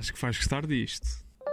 Acho que vais gostar disto.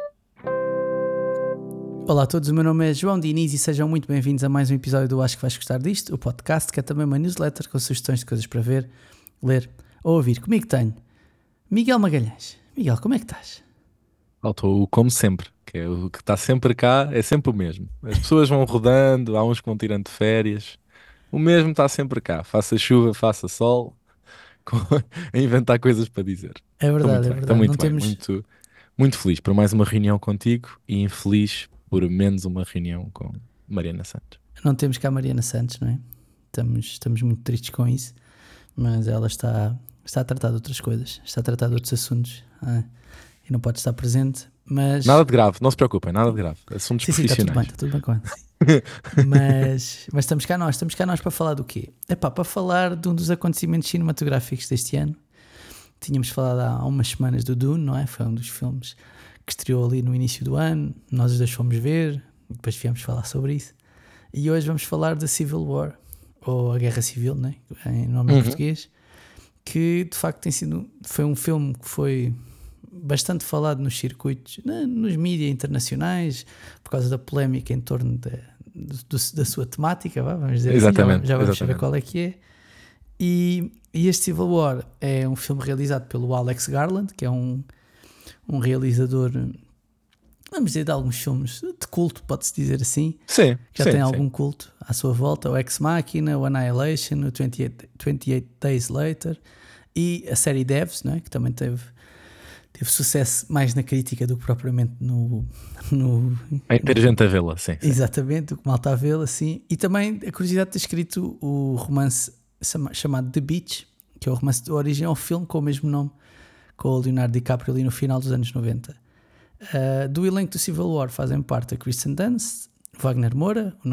Olá a todos, o meu nome é João Diniz e sejam muito bem-vindos a mais um episódio do Acho que vais gostar disto, o podcast que é também uma newsletter com sugestões de coisas para ver, ler ou ouvir. Comigo tenho Miguel Magalhães. Miguel, como é que estás? Faltou o como sempre, que é o que está sempre cá, é sempre o mesmo. As pessoas vão rodando, há uns que vão tirando de férias. O mesmo está sempre cá, faça chuva, faça sol, com- a inventar coisas para dizer. É verdade, é Estou verdade. Não muito bem, temos, muito feliz por mais uma reunião contigo e infeliz por menos uma reunião com Mariana Santos. não temos cá a Mariana Santos, não é? Estamos muito tristes com isso, mas ela está a tratar de outras coisas, está a tratar de outros assuntos e não pode estar presente, mas... Nada de grave, não se preocupem, nada de grave. Assuntos Sim, está profissionais. tudo bem com ela. Mas estamos cá nós para falar do quê? Para falar de um dos acontecimentos cinematográficos deste ano. Tínhamos falado há umas semanas do Dune, não é? Foi um dos filmes que estreou ali no início do ano, nós os dois fomos ver, depois viemos falar sobre isso. E hoje vamos falar da Civil War, ou a Guerra Civil, não é? Em nome em português, que de facto foi um filme que foi bastante falado nos circuitos, nos mídias internacionais, por causa da polémica em torno da sua temática, vamos dizer Exatamente, assim, já vamos saber exatamente. qual é que é. E este Civil War é um filme realizado pelo Alex Garland, que é um realizador, vamos dizer, de alguns filmes de culto, pode-se dizer assim, Sim, que já sim, tem sim. algum culto à sua volta, o Ex Machina, o Annihilation, o 28 Days Later e a série Devs, não é? Que também teve sucesso mais na crítica do que propriamente no Há ter gente a vê-la, sim. exatamente, o que mal está a vê-lo assim. E também a curiosidade de ter escrito o romance chamado The Beach, que é o romance de origem ao filme com o mesmo nome, com o Leonardo DiCaprio ali no final dos anos 90. Do elenco do Civil War fazem parte a Kristen Dunst, Wagner Moura, o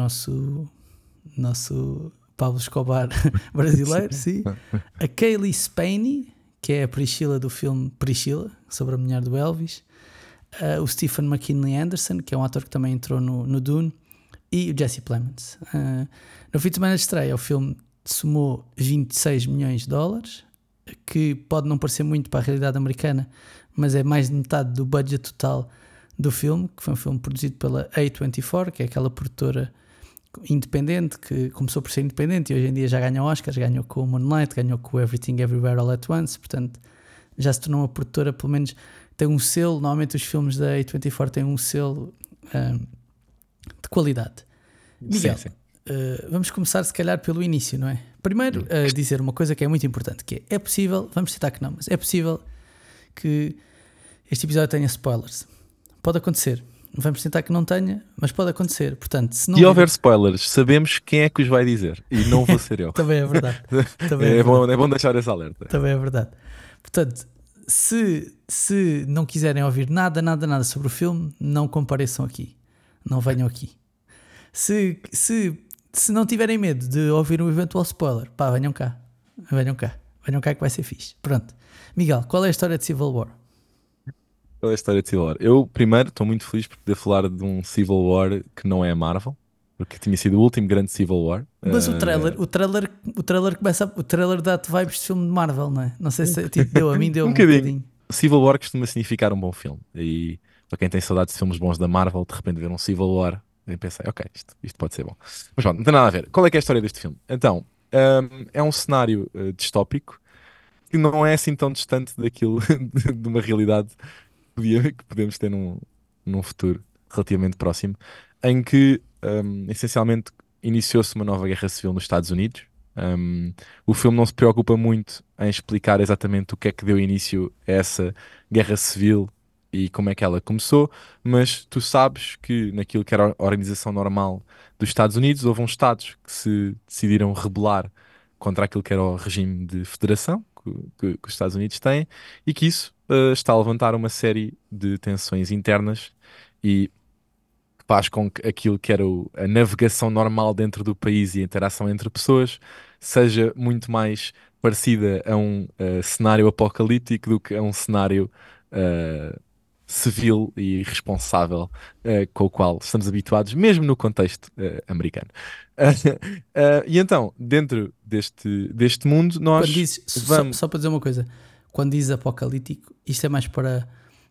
nosso Pablo Escobar brasileiro, sim. A Kaylee Spaeny, que é a Priscilla do filme Priscilla, sobre a mulher do Elvis. O Stephen McKinley Anderson, que é um ator que também entrou no Dune. E o Jesse Plemons. No fim de semana de estreia, o filme somou 26 milhões de dólares, que pode não parecer muito para a realidade americana, mas é mais de metade do budget total do filme, que foi um filme produzido pela A24, que é aquela produtora independente, que começou por ser independente e hoje em dia já ganha Oscars, ganhou com o Moonlight, ganhou com o Everything Everywhere All at Once, portanto já se tornou uma produtora, pelo menos tem um selo. Normalmente os filmes da A24 têm um selo de qualidade. Miguel, Sim. vamos começar se calhar pelo início, não é? Primeiro dizer uma coisa que é muito importante, que é possível, vamos citar que não, mas é possível que este episódio tenha spoilers. Pode acontecer. Vamos tentar que não tenha, mas pode acontecer. Portanto, se não Se houver spoilers, sabemos quem é que os vai dizer. E não vou ser eu. Também é verdade. Também É verdade. bom deixar esse alerta. Também é verdade. Portanto, se não quiserem ouvir nada sobre o filme, não compareçam aqui. Não venham aqui. Se não tiverem medo de ouvir um eventual spoiler, pá, venham cá. Venham cá que vai ser fixe. Pronto. Miguel, qual é a história de Civil War? Qual é a história de Civil War? Eu, primeiro, estou muito feliz por poder falar de um Civil War que não é a Marvel, porque tinha sido o último grande Civil War. Mas o trailer começa. O trailer dá-te vibes de filme de Marvel, não é? Não sei se tipo, deu a mim, deu Um um bocadinho. bocadinho. Civil War costuma significar um bom filme. E para quem tem saudades de filmes bons da Marvel, de repente ver um Civil War, eu pensei, ok, isto pode ser bom. Mas pronto, não tem nada a ver. Qual é que é a história deste filme? Então, é um cenário distópico que não é assim tão distante daquilo de uma realidade que podemos ter num futuro relativamente próximo, em que essencialmente iniciou-se uma nova guerra civil nos Estados Unidos. O filme não se preocupa muito em explicar exatamente o que é que deu início a essa guerra civil e como é que ela começou, mas tu sabes que naquilo que era a organização normal dos Estados Unidos, houve uns estados que se decidiram rebelar contra aquilo que era o regime de federação que os Estados Unidos têm, e que isso está a levantar uma série de tensões internas e faz com que aquilo que era a navegação normal dentro do país e a interação entre pessoas seja muito mais parecida a um cenário apocalíptico do que a um cenário civil e responsável com o qual estamos habituados, mesmo no contexto americano. E então, dentro deste mundo, Quando nós dizes, vamos. só para dizer uma coisa, quando dizes apocalíptico, isto é mais para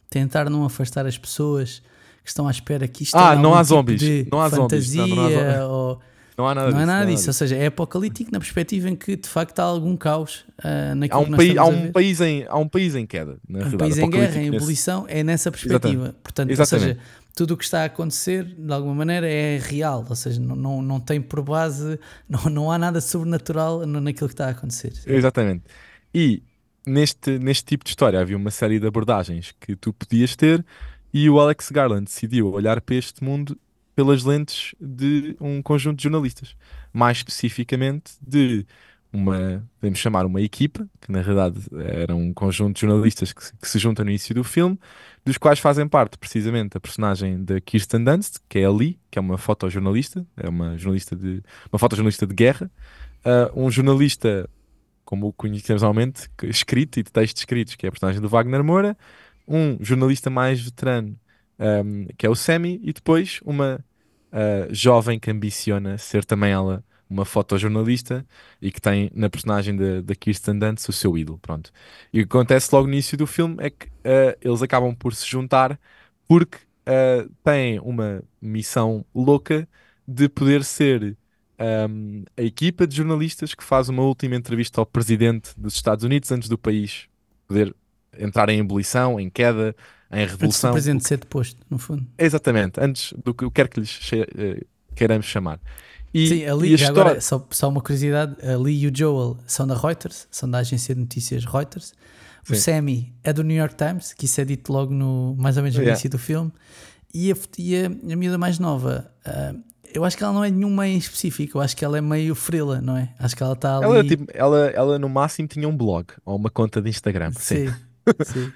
tentar não afastar as pessoas que estão à espera que isto tenha não algum há tipo zombies. de Não há zombies. fantasia, Não há zombies. ou Não há nada não é disso. nada Não há disso. Ou seja, é apocalíptico na perspectiva em que de facto há algum caos Há naquilo que um nós país, há estamos a um ver. país em, há um país em queda, na Um realidade. país em guerra, em Apocalíptico nesse. ebulição, é nessa Exatamente. perspectiva. Portanto, ou Exatamente. seja, tudo o que está a acontecer, de alguma maneira, é real. Ou seja, não tem por base, não há nada sobrenatural naquilo que está a acontecer. Exatamente. E neste tipo de história havia uma série de abordagens que tu podias ter, e o Alex Garland decidiu olhar para este mundo pelas lentes de um conjunto de jornalistas. Mais especificamente de podemos chamar uma equipa, que na realidade era um conjunto de jornalistas que se juntam no início do filme, dos quais fazem parte precisamente a personagem da Kirsten Dunst, que é a Lee, que é uma fotojornalista, é uma fotojornalista de guerra, um jornalista como o conhecemos normalmente, escrito e de textos escritos, que é a personagem do Wagner Moura, um jornalista mais veterano, que é o Sammy, e depois uma jovem que ambiciona ser também ela uma fotojornalista e que tem na personagem da Kirsten Dunst o seu ídolo, pronto. E o que acontece logo no início do filme é que eles acabam por se juntar porque têm uma missão louca de poder ser a equipa de jornalistas que faz uma última entrevista ao presidente dos Estados Unidos antes do país poder entrar em ebulição, em queda, em Antes do revolução, presidente ser deposto, no fundo. exatamente, antes do que quer que lhes queiramos chamar. E, Sim, e a já agora, história. só uma curiosidade: a Lee e o Joel são da Reuters, são da agência de notícias Reuters. O Sim. Sammy é do New York Times, que isso é dito logo mais ou menos no Yeah. início do filme. E a miúda mais nova, eu acho que ela não é nenhum meio em específico, eu acho que ela é meio frila, não é? Acho que ela está Ela, ali. tipo, ela no máximo tinha um blog ou uma conta de Instagram. Sim. Sim, sim.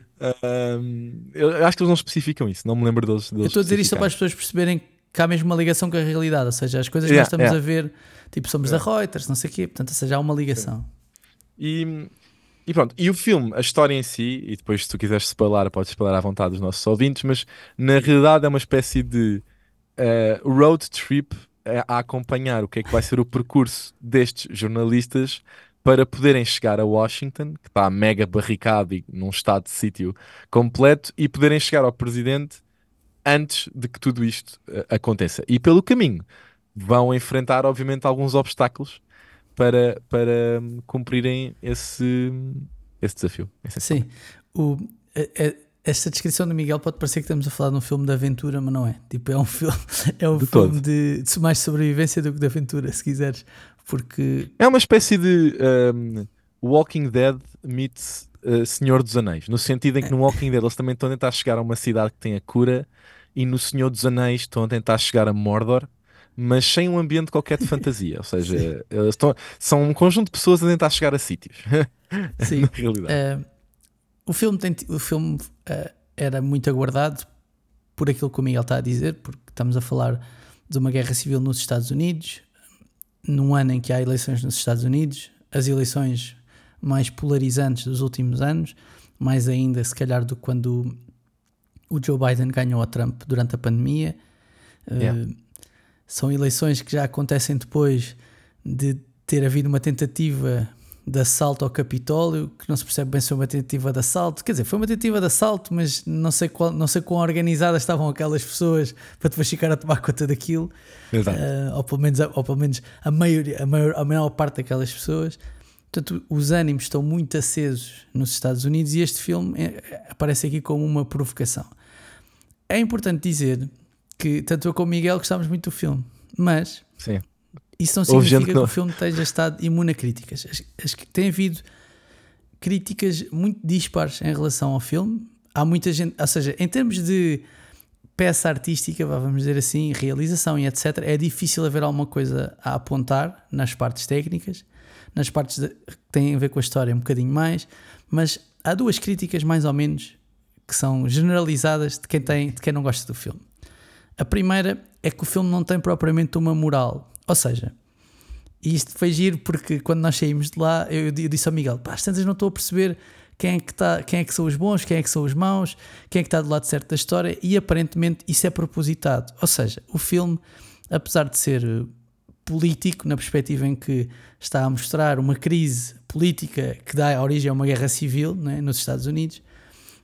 Eu acho que eles não especificam isso, não me lembro deles Eu estou a dizer isto só para especificarem. as pessoas perceberem que há mesmo uma ligação com a realidade, ou seja, as coisas que nós Yeah, estamos yeah, a ver, tipo, somos da yeah. Reuters, não sei o quê, portanto, ou seja, há uma Sim. ligação. E, e pronto, e o filme, a história em si, e depois se tu quiseres spoiler, podes spoiler à vontade os nossos ouvintes, mas na realidade é uma espécie de road trip a acompanhar o que é que vai ser o percurso destes jornalistas para poderem chegar a Washington, que está mega barricado e num estado de sítio completo, e poderem chegar ao presidente antes de que tudo isto aconteça. E pelo caminho vão enfrentar, obviamente, alguns obstáculos para cumprirem esse desafio, Sim, essencialmente. o, esta descrição do Miguel pode parecer que estamos a falar de um filme de aventura, mas não é. Tipo, é um filme, é um De filme todo. de mais sobrevivência do que de aventura, se quiseres. Porque, É uma espécie de Walking Dead meets Senhor dos Anéis, no sentido em que no Walking Dead eles também estão a tentar chegar a uma cidade que tem a cura, e no Senhor dos Anéis estão a tentar chegar a Mordor, mas sem um ambiente qualquer de fantasia. Ou sim, seja, são um conjunto de pessoas a tentar chegar a sítios, na sim. realidade. O filme era muito aguardado por aquilo que o Miguel está a dizer, porque estamos a falar de uma guerra civil nos Estados Unidos, num ano em que há eleições nos Estados Unidos, as eleições mais polarizantes dos últimos anos, mais ainda se calhar do que quando o Joe Biden ganhou a Trump durante a pandemia. Yeah. São eleições que já acontecem depois de ter havido uma tentativa de assalto ao Capitólio, que não se percebe bem se foi uma tentativa de assalto. Quer dizer, foi uma tentativa de assalto, mas não sei quão organizadas estavam aquelas pessoas para depois ficar a tomar conta daquilo. Exato. Ou pelo menos a maior parte daquelas pessoas. Portanto, os ânimos estão muito acesos nos Estados Unidos, e este filme aparece aqui como uma provocação. É importante dizer que tanto eu como o Miguel gostámos muito do filme, mas Sim. isso não Houve gente significa que que não. o filme esteja estado imune a críticas. Tem havido críticas muito dispares em relação ao filme. Há muita gente, ou seja, em termos de peça artística, vamos dizer assim, realização e etc., é difícil haver alguma coisa a apontar nas partes técnicas, nas partes que têm a ver com a história um bocadinho mais, mas há duas críticas mais ou menos que são generalizadas de quem não gosta do filme. A primeira é que o filme não tem propriamente uma moral, ou seja, e isto foi giro porque quando nós saímos de lá eu disse ao Miguel, às tantas não estou a perceber quem é que são os bons, quem é que são os maus, quem é que está do lado certo da história, e aparentemente isso é propositado. Ou seja, o filme, apesar de ser político, na perspectiva em que está a mostrar uma crise política que dá origem a uma guerra civil, né, nos Estados Unidos,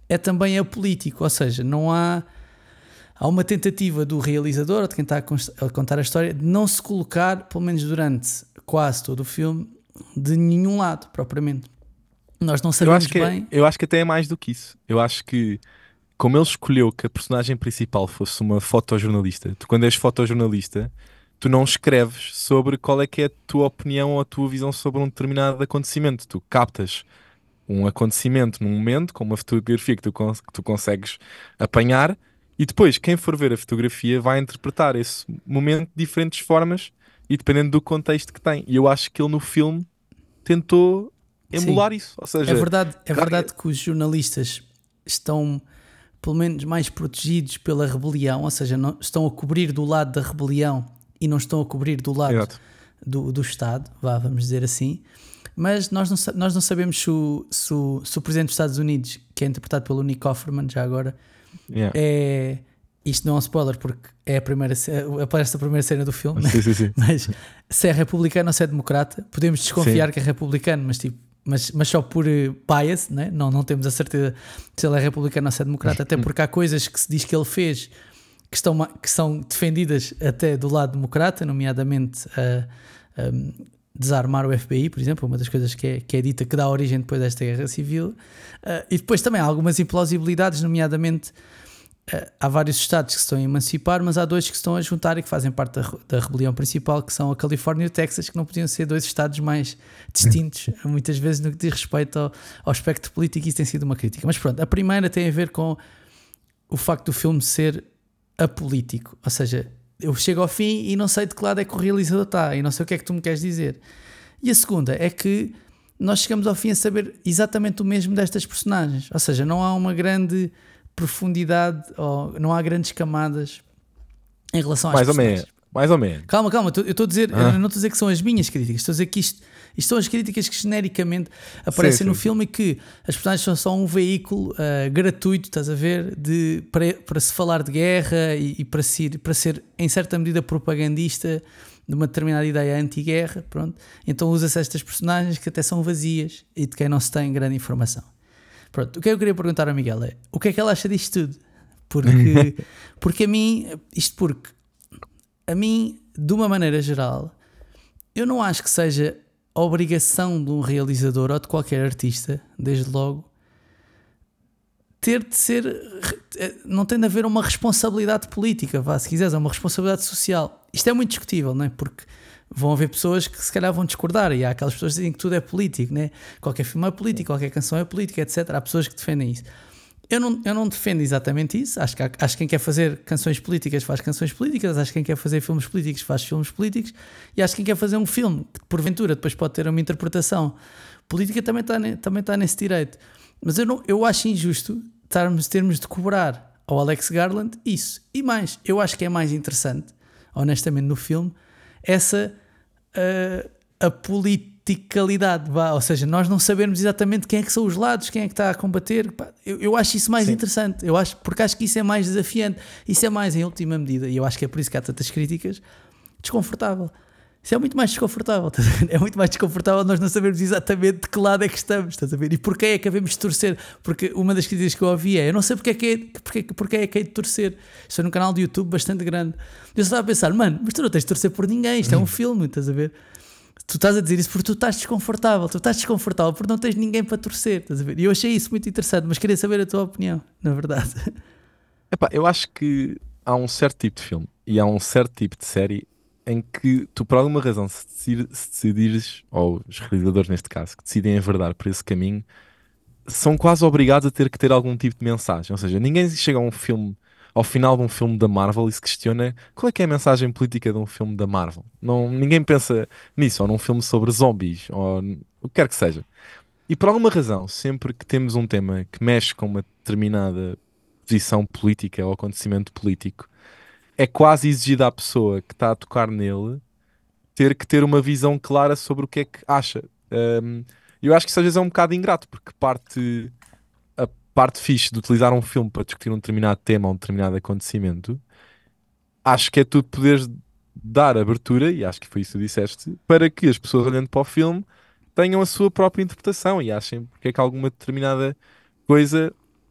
é também apolítico, ou seja, não há. Há uma tentativa do realizador, ou de quem está a contar a história, de não se colocar, pelo menos durante quase todo o filme, de nenhum lado, propriamente. Nós não sabemos bem. Eu acho que até é mais do que isso. Eu acho que, como ele escolheu que a personagem principal fosse uma fotojornalista, tu, quando és fotojornalista, tu não escreves sobre qual é que é a tua opinião ou a tua visão sobre um determinado acontecimento. Tu captas um acontecimento num momento, com uma fotografia que tu consegues apanhar, e depois quem for ver a fotografia vai interpretar esse momento de diferentes formas e dependendo do contexto que tem. E eu acho que ele no filme tentou Sim, emular isso. Ou seja, é verdade que os jornalistas estão, pelo menos, mais protegidos pela rebelião, ou seja, não, estão a cobrir do lado da rebelião e não estão a cobrir do lado exato. do Estado, vamos dizer assim. Mas nós não sabemos se o presidente dos Estados Unidos, que é interpretado pelo Nick Offerman, já agora, Yeah. é. Isto não é um spoiler porque é a primeira, aparece a primeira cena do filme, né? Sim, sim, sim. Mas se é republicano ou se é democrata, podemos desconfiar Sim. que é republicano, mas, tipo, mas só por bias, né? Não temos a certeza se ele é republicano ou se é democrata, até porque há coisas que se diz que ele fez que são defendidas até do lado democrata, nomeadamente desarmar o FBI, por exemplo, uma das coisas que é dita que dá origem depois desta guerra civil. E depois também há algumas implausibilidades, nomeadamente há vários estados que se estão a emancipar, mas há dois que se estão a juntar e que fazem parte da rebelião principal, que são a Califórnia e o Texas, que não podiam ser dois estados mais distintos, muitas vezes no que diz respeito ao espectro político, e isso tem sido uma crítica. Mas pronto, a primeira tem a ver com o facto do filme ser apolítico, ou seja, eu chego ao fim e não sei de que lado é que o realizador está e não sei o que é que tu me queres dizer. E a segunda é que nós chegamos ao fim a saber exatamente o mesmo destas personagens, ou seja, não há uma grande profundidade ou não há grandes camadas em relação às Mais ou personagens. menos. Mais ou menos. Calma, eu estou a dizer, Ah. eu não estou a dizer que são as minhas críticas, estou a dizer que isto são as críticas que genericamente aparecem Sim, no sim. filme e que as personagens são só um veículo gratuito, estás a ver, para se falar de guerra e para ser em certa medida propagandista de uma determinada ideia anti-guerra, pronto. Então usa-se estas personagens que até são vazias e de quem não se tem grande informação. Pronto, o que eu queria perguntar ao Miguel é o que é que ela acha disto tudo? Porque a mim, de uma maneira geral, eu não acho que seja a obrigação de um realizador ou de qualquer artista, desde logo, ter de ser. Não tem de haver uma responsabilidade política, se quiseres, é uma responsabilidade social. Isto é muito discutível, não é? Porque vão haver pessoas que se calhar vão discordar e há aquelas pessoas que dizem que tudo é político, né? Qualquer filme é político, qualquer canção é política, etc. Há pessoas que defendem isso. Eu não defendo exatamente isso. Acho que quem quer fazer canções políticas faz canções políticas, acho que quem quer fazer filmes políticos faz filmes políticos, e acho que quem quer fazer um filme que porventura depois pode ter uma interpretação política também está nesse direito. Mas eu acho injusto termos de cobrar ao Alex Garland isso. E mais, eu acho que é mais interessante, honestamente, no filme, essa a politicalidade, ou seja, nós não sabemos exatamente quem é que são os lados, quem é que está a combater. Eu acho isso mais Sim. interessante, porque acho que isso é mais desafiante, isso é mais em última medida, e eu acho que é por isso que há tantas críticas, desconfortável. Isso é muito mais desconfortável, estás a ver? É muito mais desconfortável nós não sabermos exatamente de que lado é que estamos, estás a ver? E porquê é que havemos de torcer? Porque uma das críticas que eu ouvi é: eu não sei porque é que hei de torcer. Isto é num canal de YouTube bastante grande. Eu estava a pensar, mano, mas tu não tens de torcer por ninguém, isto é um filme, estás a ver? Tu estás a dizer isso porque tu estás desconfortável porque não tens ninguém para torcer, estás a ver? E eu achei isso muito interessante, mas queria saber a tua opinião, na verdade. Epá, eu acho que há um certo tipo de filme e há um certo tipo de série em que tu, por alguma razão, se decidires, ou os realizadores neste caso, que decidem enverdar por esse caminho, são quase obrigados a ter que ter algum tipo de mensagem. Ou seja, ninguém chega a um filme, ao final de um filme da Marvel e se questiona qual é que é a mensagem política de um filme da Marvel. Não, ninguém pensa nisso, ou num filme sobre zombies, ou o que quer que seja. E por alguma razão, sempre que temos um tema que mexe com uma determinada posição política ou acontecimento político, é quase exigido à pessoa que está a tocar nele ter que ter uma visão clara sobre o que é que acha. Um, eu acho que isso às vezes é um bocado ingrato, porque a parte fixe de utilizar um filme para discutir um determinado tema ou um determinado acontecimento, acho que é tu poderes dar abertura, e acho que foi isso que tu disseste, para que as pessoas olhando para o filme tenham a sua própria interpretação e achem porque é que alguma determinada coisa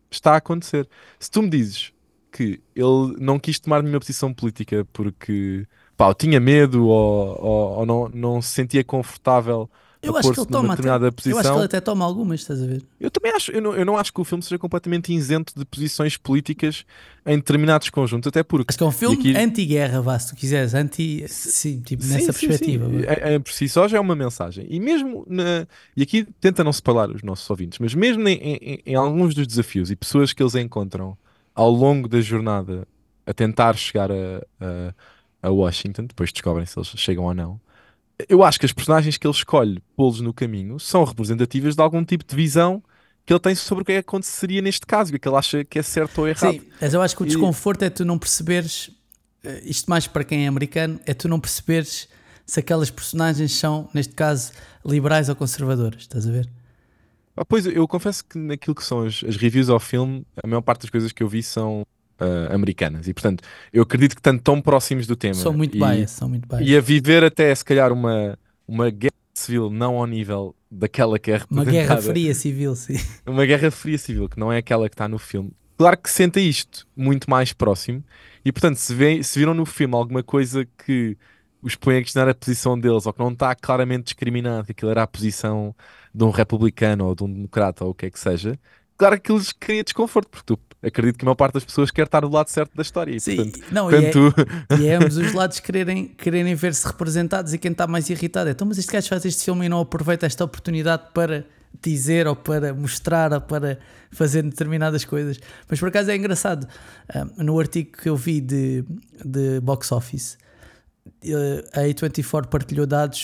está a acontecer. Se tu me dizes que ele não quis tomar nenhuma posição política porque pá, ou tinha medo ou não se sentia confortável a Eu acho que ele pôr-se numa toma até. determinada Eu acho que ele posição, até toma algumas, estás a ver? eu também acho, eu não acho que o filme seja completamente isento de posições políticas em determinados conjuntos, até porque, Acho que é um e filme aqui, anti-guerra, vá, se tu quiseres. Anti. se- Sim, tipo, sim, nessa sim, sim, perspectiva, vá. por si só já é uma mensagem. E mesmo, e aqui tenta não spoiler os nossos ouvintes, mas mesmo em alguns dos desafios e pessoas que eles encontram ao longo da jornada a tentar chegar a Washington, depois descobrem se eles chegam ou não. Eu acho que as personagens que ele escolhe pô-los no caminho são representativas de algum tipo de visão que ele tem sobre o que é que aconteceria neste caso, o que ele acha que é certo ou errado. Sim, mas eu acho que o E, desconforto é tu não perceberes, isto mais para quem é americano, é tu não perceberes se aquelas personagens são, neste caso, liberais ou conservadoras, estás a ver? pois eu confesso que naquilo que são as reviews ao filme, a maior parte das coisas que eu vi são americanas. E portanto, eu acredito que estão tão próximos do São tema muito bias, são muito e a bias. viver até se calhar uma guerra civil não ao nível daquela que é Uma guerra representada. fria civil, sim. Uma guerra fria civil, que não é aquela que está no filme. Claro que senta isto muito mais próximo, e portanto, se viram no filme alguma coisa que os põe a questionar a posição deles, ou que não está claramente discriminado, que aquilo era a posição de um republicano ou de um democrata ou o que é que seja, claro que eles criam desconforto, porque tu acredito que a maior parte das pessoas quer estar do lado certo da história, e portanto, Sim, não, quando tu. e é ambos os lados quererem ver-se representados e quem está mais irritado é então, mas este gajo faz este filme e não aproveita esta oportunidade para dizer ou para mostrar ou para fazer determinadas coisas. Mas por acaso é engraçado, no artigo que eu vi de Box Office, a A24 partilhou dados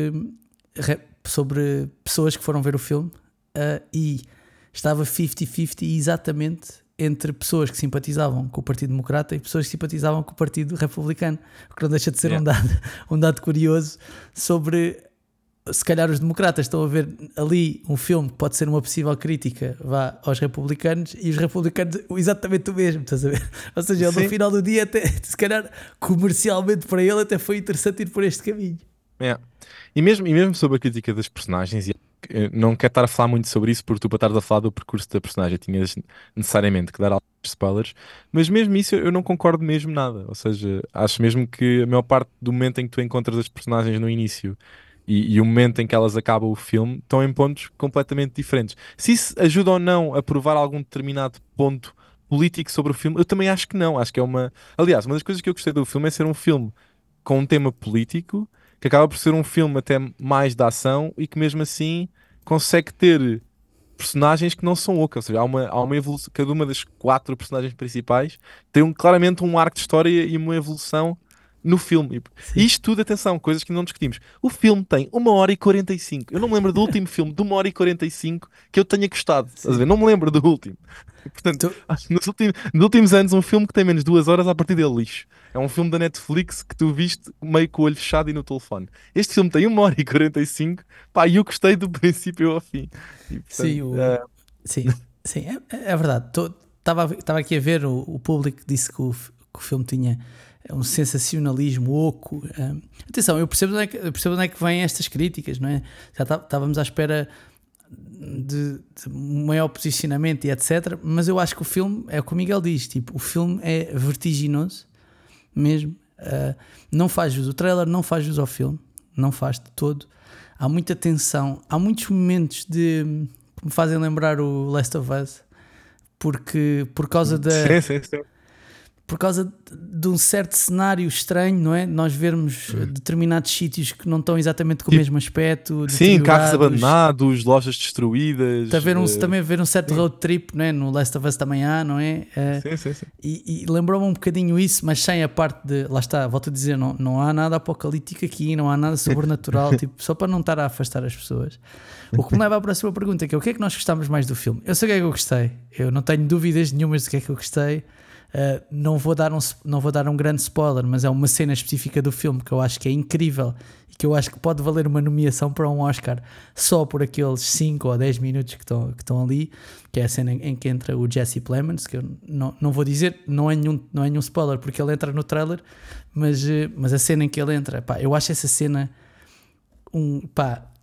sobre pessoas que foram ver o filme, e estava 50-50 exatamente entre pessoas que simpatizavam com o Partido Democrata e pessoas que simpatizavam com o Partido Republicano, o que não deixa de ser Yeah. um dado curioso sobre, se calhar os democratas estão a ver ali um filme que pode ser uma possível crítica, vá, aos republicanos, e os republicanos exatamente o mesmo, estás a ver? Ou seja, ele, no Sim. final do dia, até, se calhar comercialmente para ele até foi interessante ir por este caminho. É. E mesmo sobre a crítica das personagens, e eu não quero estar a falar muito sobre isso, porque tu, para estares a falar do percurso da personagem, tinhas necessariamente que dar alguns spoilers, mas mesmo isso eu não concordo mesmo nada. Ou seja, acho mesmo que a maior parte do momento em que tu encontras as personagens no início e o momento em que elas acabam o filme estão em pontos completamente diferentes. Se isso ajuda ou não a provar algum determinado ponto político sobre o filme, eu também acho que não. Acho que é uma. Aliás, uma das coisas que eu gostei do filme é ser um filme com um tema político que acaba por ser um filme até mais de ação e que mesmo assim consegue ter personagens que não são ocas, ou seja, há uma evolução, cada uma das quatro personagens principais tem claramente um arco de história e uma evolução no filme. E Sim. isto tudo, atenção, coisas que não discutimos. O filme tem 1h45. Eu não me lembro do último filme de 1h45 que eu tenha gostado. Estás a Sim. ver? Não me lembro do último. Portanto, Tu- acho que nos últimos anos, um filme que tem menos de 2 horas, a partir dele lixo. É um filme da Netflix que tu viste meio com o olho fechado e no telefone. Este filme tem 1h45, pá, e eu gostei do princípio ao fim. E, portanto, sim, sim, sim, é verdade. Estava aqui a ver, o público disse que o filme tinha um sensacionalismo oco. Atenção, eu percebo onde é que vêm estas críticas, não é? Já estávamos à espera de maior posicionamento e etc. Mas eu acho que o filme, é o que o Miguel diz, tipo, o filme é vertiginoso mesmo. Não faz jus, o trailer não faz jus ao filme, não faz de todo. Há muita tensão, há muitos momentos que me fazem lembrar o Last of Us, porque sim, sim, sim. por causa de um certo cenário estranho, não é? Nós vermos determinados sítios que não estão exatamente com o Tipo, mesmo aspecto, sim, carros deteriorados. abandonados, lojas destruídas. Também ver um certo Sim, road trip, não é? No Last of Us também há, não é? sim, sim, sim. E lembrou-me um bocadinho isso, mas sem a parte de, lá está, volto a dizer, não há nada apocalíptico aqui, não há nada sobrenatural, tipo, só para não estar a afastar as pessoas. O que me leva à próxima pergunta, que é o que é que nós gostamos mais do filme? Eu sei o que é que eu gostei, eu não tenho dúvidas nenhumas do que é que eu gostei. Não vou dar um grande spoiler, mas é uma cena específica do filme que eu acho que é incrível e que eu acho que pode valer uma nomeação para um Oscar só por aqueles 5 ou 10 minutos que estão ali, que é a cena em que entra o Jesse Plemons, que eu não vou dizer, não é nenhum spoiler porque ele entra no trailer, mas a cena em que ele entra, pá, eu acho essa cena pá,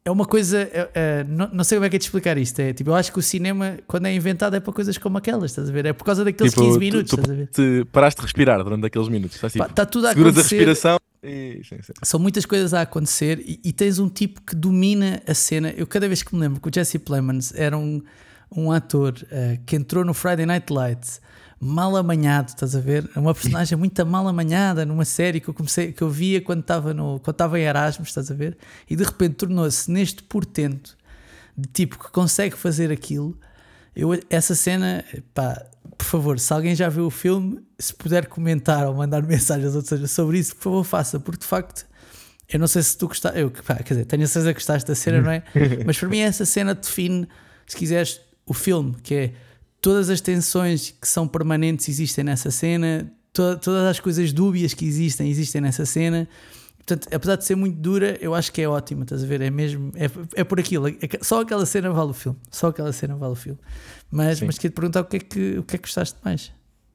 é uma coisa, não sei como é que é de explicar isto. É tipo, eu acho que o cinema, quando é inventado, é para coisas como aquelas, estás a ver? É por causa daqueles Tipo, 15 minutos, estás a ver? paraste de respirar durante aqueles minutos. Estás tipo, Está tudo a seguras a acontecer, respiração e. Sim, sim. são muitas coisas a acontecer e tens um tipo que domina a cena. Eu cada vez que me lembro que o Jesse Plemons era um ator que entrou no Friday Night Lights mal amanhado, estás a ver? Uma personagem muito mal amanhada numa série que eu via quando estava em Erasmus, estás a ver? E de repente tornou-se neste portento de tipo que consegue fazer aquilo. Essa cena, pá, por favor, se alguém já viu o filme, se puder comentar ou mandar mensagens ou seja, sobre isso, por favor faça, porque de facto eu não sei se tu gostaste, quer dizer, tenho a certeza que gostaste da cena, não é? Mas para mim essa cena define, se quiseres, o filme, que é todas as tensões que são permanentes existem nessa cena, todas as coisas dúbias que existem nessa cena. Portanto, apesar de ser muito dura, eu acho que é ótima, estás a ver? É mesmo, é por aquilo, só aquela cena vale o filme, só aquela cena vale o filme. Mas queria te perguntar o que é que gostaste mais?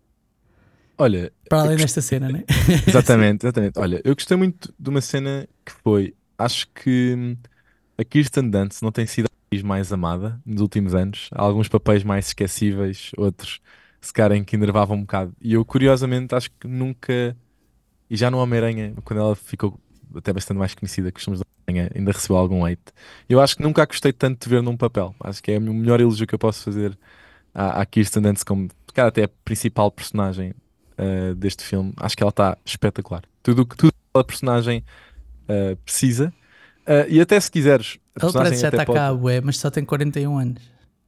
Olha, Para além desta cena, né? exatamente. Olha, eu gostei muito de uma cena que foi, acho que a Kirsten Dunst não tem sido a atriz mais amada nos últimos anos. Há alguns papéis mais esquecíveis, outros se calhar que enervavam um bocado. E eu, curiosamente, acho que nunca. E já no Homem-Aranha, quando ela ficou até bastante mais conhecida que os filmes do Homem-Aranha, ainda recebeu algum hate. Eu acho que nunca a gostei tanto de ver num papel. Acho que é o melhor elogio que eu posso fazer à Kirsten Dunst como, cara, até a principal personagem deste filme. Acho que ela está espetacular. Tudo que a personagem precisa. E até se quiseres, a Ele parece personagem que já até está pode. cá, bué, mas só tem 41 anos.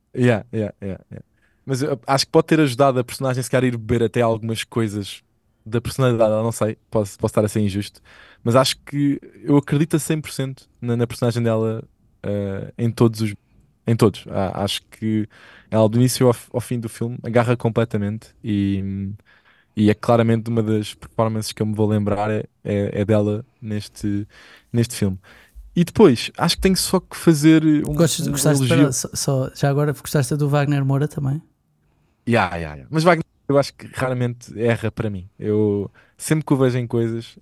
Yeah. Mas eu acho que pode ter ajudado a personagem se calhar a ir beber até algumas coisas da personalidade, eu não sei, posso estar a ser injusto, mas acho que eu acredito a 100% na personagem dela em todos os. Em todos. Acho que ela do início ao fim do filme agarra completamente e é claramente uma das performances que eu me vou lembrar é dela neste filme. E depois, acho que tenho só que fazer um Gostaste, espera, elogio. já agora gostaste do Wagner Moura também? Yeah. Mas Wagner, eu acho que raramente erra para mim. Eu sempre que o vejo em coisas,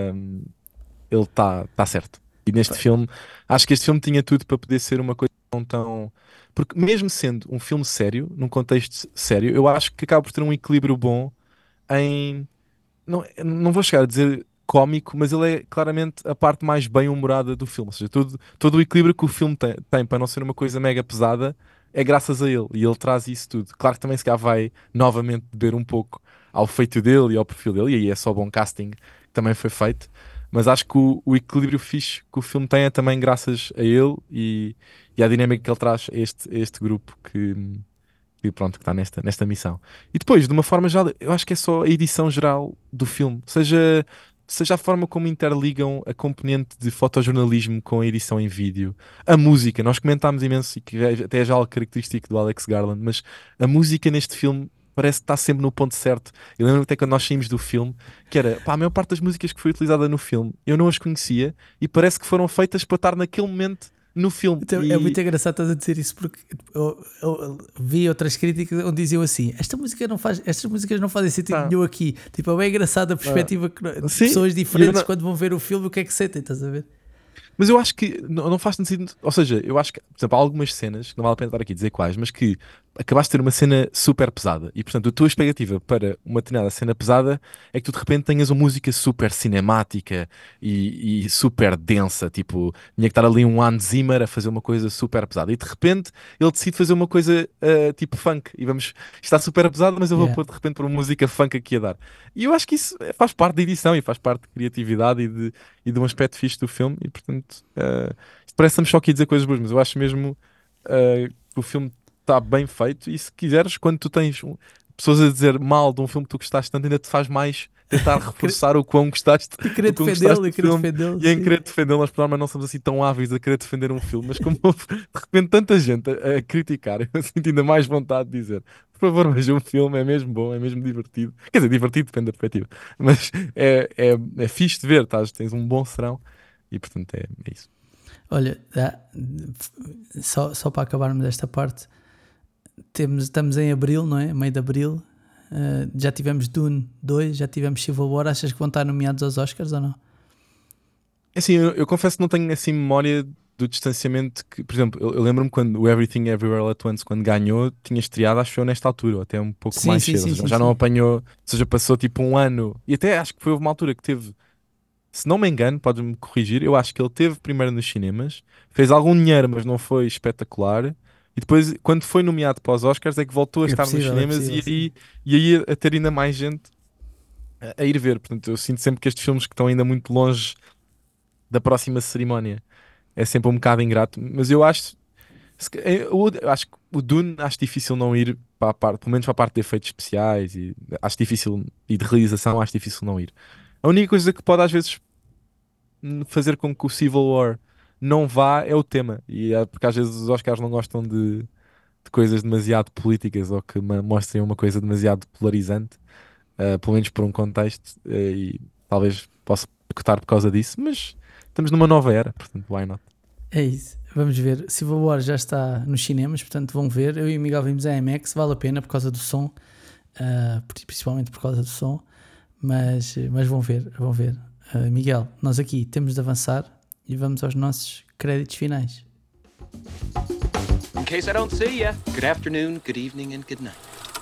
ele tá certo. E neste filme, acho que este filme tinha tudo para poder ser uma coisa tão. Porque mesmo sendo um filme sério, num contexto sério, eu acho que acaba por ter um equilíbrio bom em. Não vou chegar a dizer cómico, mas ele é claramente a parte mais bem-humorada do filme. Ou seja, todo o equilíbrio que o filme tem para não ser uma coisa mega pesada é graças a ele. E ele traz isso tudo. Claro que também se calhar vai novamente beber um pouco ao feito dele e ao perfil dele, e aí é só bom casting que também foi feito. Mas acho que o equilíbrio fixe que o filme tem é também graças a ele e à dinâmica que ele traz a este grupo que pronto, que está nesta missão. E depois, de uma forma geral, eu acho que é só a edição geral do filme, seja a forma como interligam a componente de fotojornalismo com a edição em vídeo, a música, nós comentámos imenso, e que até é já algo característico do Alex Garland, mas a música neste filme parece que está sempre no ponto certo. Eu lembro até quando nós saímos do filme, que era, pá, a maior parte das músicas que foi utilizada no filme, eu não as conhecia, e parece que foram feitas para estar naquele momento no filme. Então, é muito engraçado estás a dizer isso porque eu vi outras críticas onde diziam assim: estas músicas não fazem sentido Tá. nenhum aqui. Tipo, é bem engraçado a perspectiva de Sim, pessoas e eu diferentes não- quando vão ver o filme, o que é que sentem, estás a ver? Mas eu acho que não faz sentido. Ou seja, eu acho que, por exemplo, há algumas cenas, que não vale a pena estar aqui a dizer quais, mas que acabaste de ter uma cena super pesada. E, portanto, a tua expectativa para uma determinada cena pesada é que tu de repente tenhas uma música super cinemática e super densa. Tipo, tinha que estar ali um Hans Zimmer a fazer uma coisa super pesada. E de repente ele decide fazer uma coisa tipo funk. E vamos, está super pesado, mas eu vou Yeah. pôr de repente por uma música funk aqui a dar. E eu acho que isso faz parte da edição e faz parte de criatividade e de um aspecto fixe do filme e portanto isto parece-me só aqui dizer coisas boas, mas eu acho mesmo que o filme está bem feito e se quiseres, quando tu tens pessoas a dizer mal de um filme que tu gostaste tanto, ainda te faz mais tentar reforçar o quão gostaste, E querer o quão gostaste defendê-lo, do e querer filme defendê-lo, e em sim. querer defendê-lo. Nós por norma não somos assim tão ávidos a querer defender um filme, mas como houve de repente tanta gente a criticar, eu sinto ainda mais vontade de dizer por favor, vejam um filme, é mesmo bom, é mesmo divertido. Quer dizer, divertido depende da perspectiva, mas é fixe de ver, tens um bom serão e portanto é isso. Olha, só para acabarmos esta parte, estamos em abril, não é? Meio de abril. Já tivemos Dune 2, já tivemos Civil War. Achas que vão estar nomeados aos Oscars ou não? Assim, eu confesso que não tenho assim memória do distanciamento que, por exemplo, eu lembro-me quando o Everything Everywhere All At Once, quando ganhou, tinha estreado, acho eu, nesta altura, ou até um pouco Sim, mais sim, cedo, ou sim, seja, sim, já não sim. apanhou, ou seja, passou tipo um ano, e até acho que foi uma altura que teve, se não me engano, podes-me corrigir, eu acho que ele teve primeiro nos cinemas, fez algum dinheiro, mas não foi espetacular, e depois, quando foi nomeado para os Oscars, é que voltou a estar nos É cinemas possível, sim. e aí a ter ainda mais gente a ir ver. Portanto, eu sinto sempre que estes filmes que estão ainda muito longe da próxima cerimónia é sempre um bocado ingrato, mas eu acho, eu acho que o Dune acho difícil não ir para a parte, pelo menos para a parte de efeitos especiais e acho difícil, e de realização acho difícil não ir. A única coisa que pode às vezes fazer com que o Civil War não vá é o tema, e é porque às vezes os Oscars não gostam de coisas demasiado políticas ou que mostrem uma coisa demasiado polarizante, pelo menos por um contexto, e talvez possa cortar por causa disso, mas estamos numa nova era, portanto, why not? É isso. Vamos ver. Civil War já está nos cinemas, portanto vão ver. Eu e o Miguel vimos a IMAX, vale a pena por causa do som, principalmente por causa do som, mas vão ver, vão ver. Miguel, nós aqui temos de avançar e vamos aos nossos créditos finais. In case I don't see ya, good afternoon, good evening, and good night.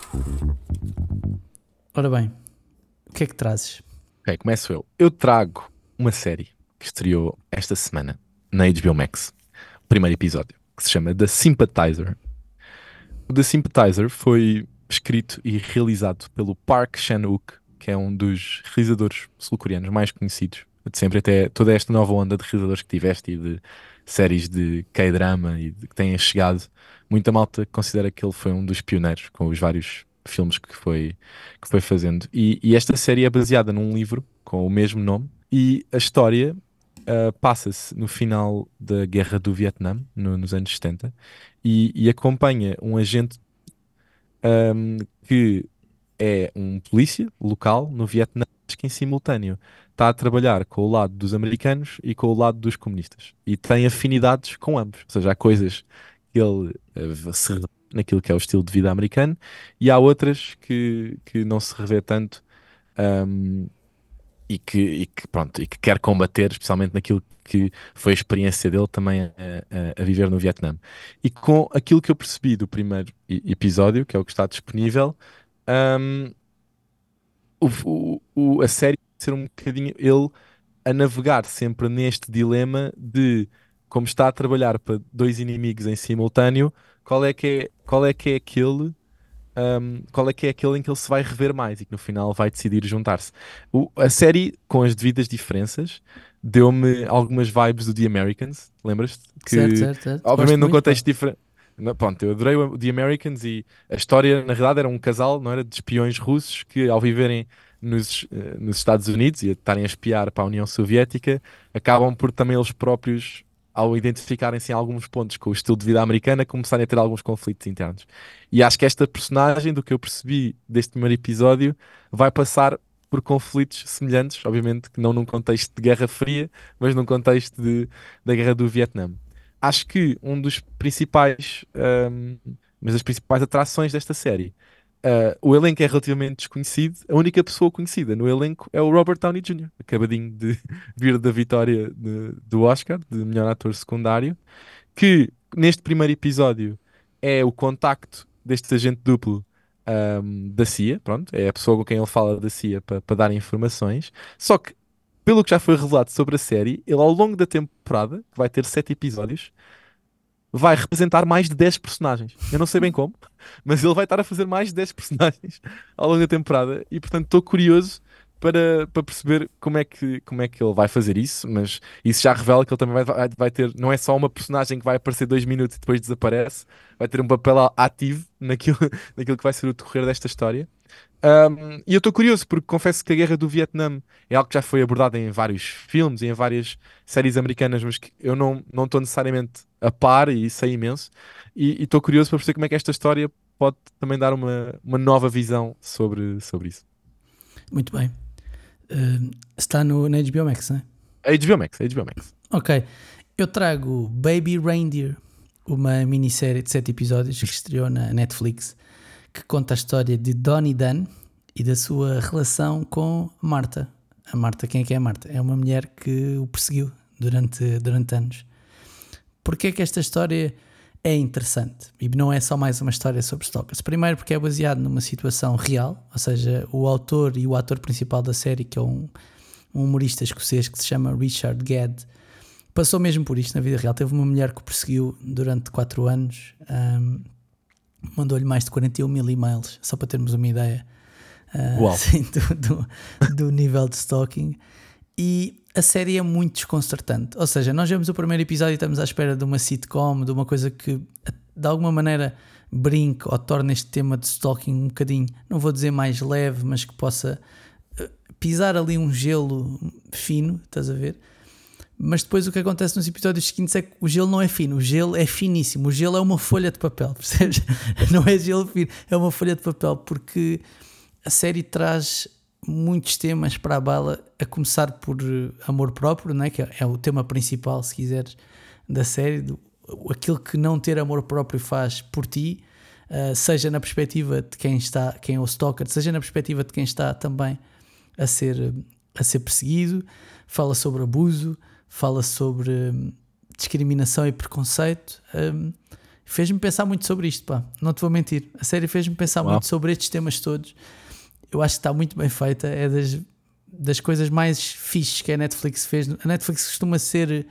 Ora bem, o que é que trazes? Ok, começo eu. Eu trago uma série que estreou esta semana na HBO Max. O primeiro episódio, que se chama The Sympathizer. O The Sympathizer foi escrito e realizado pelo Park Chan-wook, que é um dos realizadores sul-coreanos mais conhecidos de sempre, até toda esta nova onda de realizadores que tiveste e de séries de K-drama e que têm chegado. Muita malta considera que ele foi um dos pioneiros com os vários filmes que foi fazendo. E esta série é baseada num livro com o mesmo nome e a história passa-se no final da Guerra do Vietnã, nos anos 70, e acompanha um agente que é um polícia local no Vietnã, mas que em simultâneo está a trabalhar com o lado dos americanos e com o lado dos comunistas. E tem afinidades com ambos. Ou seja, há coisas que ele se revê naquilo que é o estilo de vida americano e há outras que não se revê tanto, ahm, pronto, e que quer combater, especialmente naquilo que foi a experiência dele também a viver no Vietnã. E com aquilo que eu percebi do primeiro episódio, que é o que está disponível, ahm, a série ser um bocadinho ele a navegar sempre neste dilema de como está a trabalhar para dois inimigos em simultâneo, qual é que é aquele qual é aquele em que ele se vai rever mais e que no final vai decidir juntar-se. A série, com as devidas diferenças, deu-me algumas vibes do The Americans, lembras-te? Certo, Que, certo, certo. obviamente, Gosto num muito, pá. contexto diferente. Pronto, eu adorei o The Americans e a história, na realidade, era um casal, não era, de espiões russos que, ao viverem nos Estados Unidos e a estarem a espiar para a União Soviética, acabam por também eles próprios, ao identificarem-se em alguns pontos com o estilo de vida americana, começarem a ter alguns conflitos internos. E acho que esta personagem, do que eu percebi deste primeiro episódio, vai passar por conflitos semelhantes, obviamente que não num contexto de Guerra Fria, mas num contexto da Guerra do Vietnã. Acho que um dos principais, mas das principais atrações desta série, o elenco é relativamente desconhecido. A única pessoa conhecida no elenco é o Robert Downey Jr., acabadinho de vir da vitória do Oscar, de melhor ator secundário, que neste primeiro episódio é o contacto deste agente duplo, da CIA, pronto, é a pessoa com quem ele fala da CIA para dar informações. Só que, pelo que já foi revelado sobre a série, ele ao longo da temporada, que vai ter 7 episódios, vai representar mais de 10 personagens. Eu não sei bem como, mas ele vai estar a fazer mais de 10 personagens ao longo da temporada e, portanto, estou curioso para perceber como é que ele vai fazer isso, mas isso já revela que ele também vai ter, não é só uma personagem que vai aparecer 2 minutos e depois desaparece, vai ter um papel ativo naquilo que vai ser o decorrer desta história. E eu estou curioso porque confesso que a Guerra do Vietnã é algo que já foi abordado em vários filmes e em várias séries americanas, mas que eu não estou necessariamente a par e sei imenso. E estou curioso para perceber como é que esta história pode também dar uma nova visão sobre isso. Muito bem. Está na HBO Max, não é? A HBO Max, a HBO Max. Ok. Eu trago Baby Reindeer, uma minissérie de 7 episódios que estreou na Netflix, que conta a história de Donnie Dunn e da sua relação com Marta. A Marta, quem é que é a Marta? É uma mulher que o perseguiu durante anos. Porque é que esta história é interessante e não é só mais uma história sobre stalkers? Primeiro porque é baseado numa situação real, ou seja, o autor e o ator principal da série, que é um humorista escocês que se chama Richard Gadd, passou mesmo por isto na vida real. Teve uma mulher que o perseguiu durante 4 anos, mandou-lhe mais de 41 mil e-mails, só para termos uma ideia assim, do nível de stalking. E a série é muito desconcertante, ou seja, nós vemos o primeiro episódio e estamos à espera de uma sitcom, de uma coisa que de alguma maneira brinque ou torne este tema de stalking um bocadinho, não vou dizer mais leve, mas que possa pisar ali um gelo fino, estás a ver? Mas depois o que acontece nos episódios seguintes é que o gelo não é fino, o gelo é finíssimo, o gelo é uma folha de papel, percebes? Não é gelo fino, é uma folha de papel, porque a série traz muitos temas para a bala, a começar por amor próprio, não é? Que é o tema principal, se quiseres, da série, aquilo que não ter amor próprio faz por ti, seja na perspectiva de quem é o stalker, seja na perspectiva de quem está também a ser perseguido. Fala sobre abuso, fala sobre discriminação e preconceito. Fez-me pensar muito sobre isto, pá, não te vou mentir, a série fez-me pensar muito sobre estes temas todos. Eu acho que está muito bem feita, é das coisas mais fixes que a Netflix fez. A Netflix costuma ser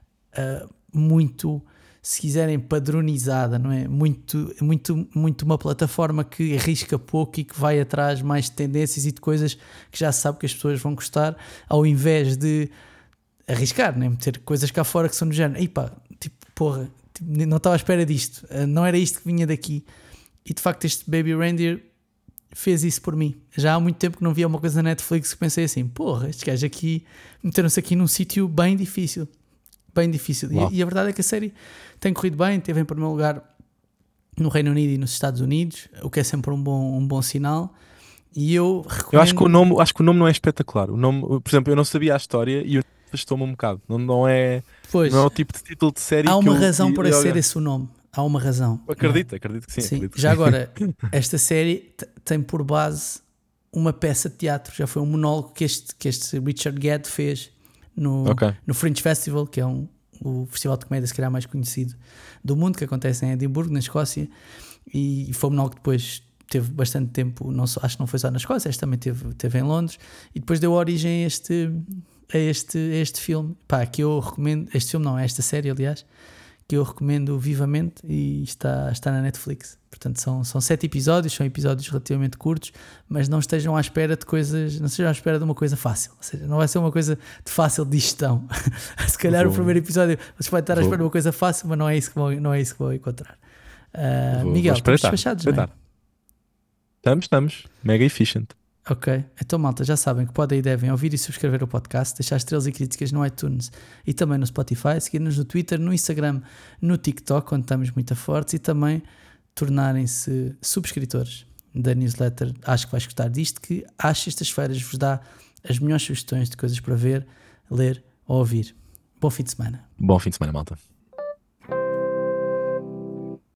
muito, se quiserem, padronizada, não é? Muito uma plataforma que arrisca pouco e que vai atrás mais de tendências e de coisas que já sabe que as pessoas vão gostar, ao invés de arriscar, né? Meter coisas cá fora que são do género. Epá, porra, não estava à espera disto, não era isto que vinha daqui. E de facto este Baby Reindeer fez isso por mim. Já há muito tempo que não via uma coisa na Netflix que pensei assim, porra, estes gajos aqui meteram-se aqui num sítio bem difícil. E a verdade é que a série tem corrido bem, teve em primeiro lugar no Reino Unido e nos Estados Unidos, o que é sempre um bom sinal. E eu recomendo... Eu acho que o nome não é espetacular. O nome, por exemplo, eu não sabia a história e afastou-me um bocado. Não é o tipo de título de série. Há uma razão para ser esse o nome. Há uma razão. Acredito que sim. Acredito que já agora, esta série tem por base uma peça de teatro. Já foi um monólogo que este Richard Gadd fez no Fringe Festival, que é o festival de comédia se calhar mais conhecido do mundo, que acontece em Edimburgo, na Escócia. E foi um monólogo que depois teve bastante tempo, acho que não foi só na Escócia, este também teve em Londres, e depois deu origem a este filme. Pá, que eu recomendo, este filme não, é esta série, aliás, que eu recomendo vivamente, e está na Netflix. Portanto, são 7 episódios, são episódios relativamente curtos, mas não estejam à espera de coisas, não estejam à espera de uma coisa fácil, ou seja, não vai ser uma coisa de fácil digestão. Se calhar o primeiro episódio vocês podem estar à espera de uma coisa fácil, mas não é isso que vão encontrar. Miguel, estamos despachados, não é? Estamos, mega efficient. Ok, então malta, já sabem que podem e devem ouvir e subscrever o podcast, deixar estrelas e críticas no iTunes e também no Spotify, seguir-nos no Twitter, no Instagram, no TikTok, onde estamos muito fortes, e também tornarem-se subscritores da newsletter. Acho que vais gostar disto, que às sextas-feiras vos dá as melhores sugestões de coisas para ver, ler ou ouvir. Bom fim de semana. Bom fim de semana, malta.